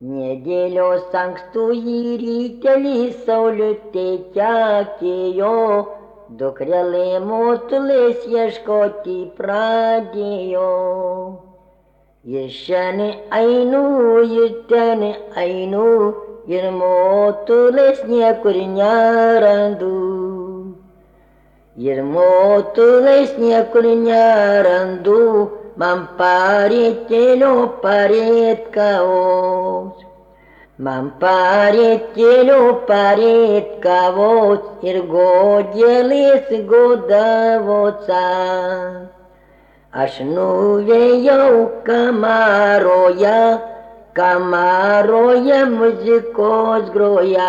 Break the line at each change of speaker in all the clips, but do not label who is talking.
Nedėlios ankstų rytelį saulutė tekėjo, dukrelė motulės ieškoti pradėjo. Ir šiandien einu, ir ten einu, ir motulės niekur nerandu. Ir motulės niekur nerandu, man parėtėlio parėt kavos. Man parėtėlio parėt kavos ir godėlės godavoca. Aš nuvėjau kamaroje, kamaroje muzikos groja.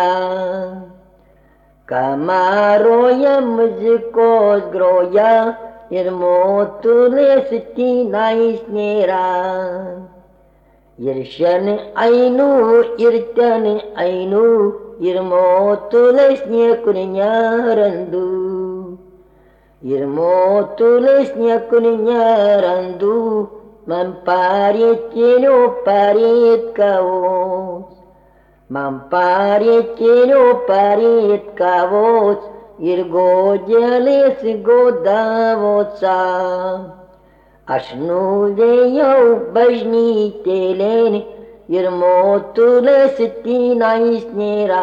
Kamaroje muzikos groja ir motulės tenais nėra. Ir šiandien einu, ir ten einu, ir motulės niekur nerandu. Ir motulės niekur nerandu, man parėtėlio parėt kavos. Man parėtėlio parėt kavos ir godėlės godavoca. Aš nuvėjau bažnytėlėn ir motulės tenais nėra.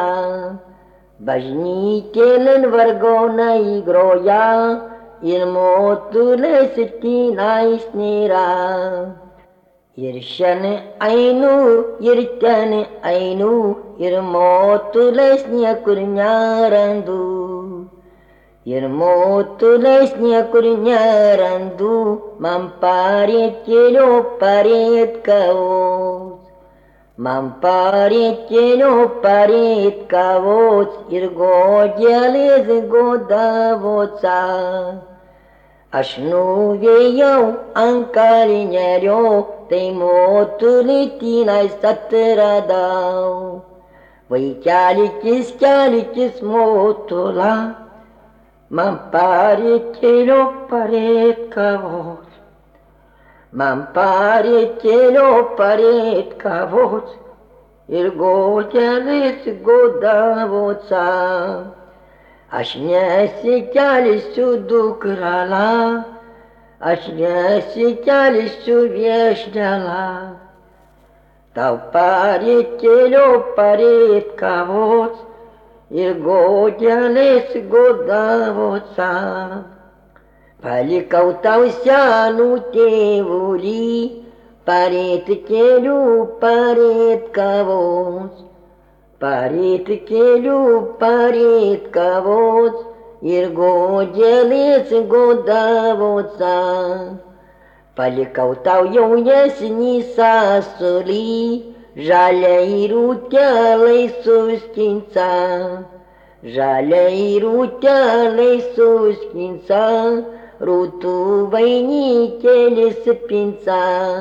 Bažnytėlėn vargonai groja ir motulės tenais nėra. Ir šiandien einu, ir ten einu, ir motulės niekur nerandu. Ir motulės niekur nerandu, man parėtėlio parėt kavos. Man parėtėlio parėt kavos ir godėlės godavoca. Aš nuvėjau ant kalnelio, tai motulį tenais atradau. Vaikelikis, kelikis motula, man parėtėlio parėt kavos. Man parėtėlio parėt kavos ir godėlės godavoca. Aš nesikelsiu dukrala, aš nesikelsiu viešnela. Tau parėtėlio parėt kavos ir godėlės godavoca. Palikau tau senų tėvulį, parėtėlių parėt kavos. Parėtėlių parėt kavos ir godėlės godavoca. Palikau tau jaunesnį sąsulį, žaliai rūtelai suskinsa. Žaliai rūtelai suskinsa, rūtų vainikėlis pinsa.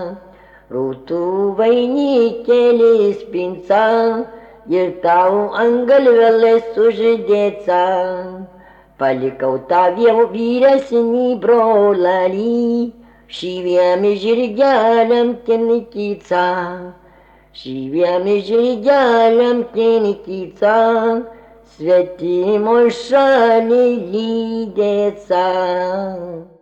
Rūtų vainikėlis pinsa. Ir tau ant galvelės uždėca. Palikau tau vyresnį brolelį, šyviem žirgeliam ten kyca. Šyviem žirgeliam ten kyca, svetimo šalį lydėca.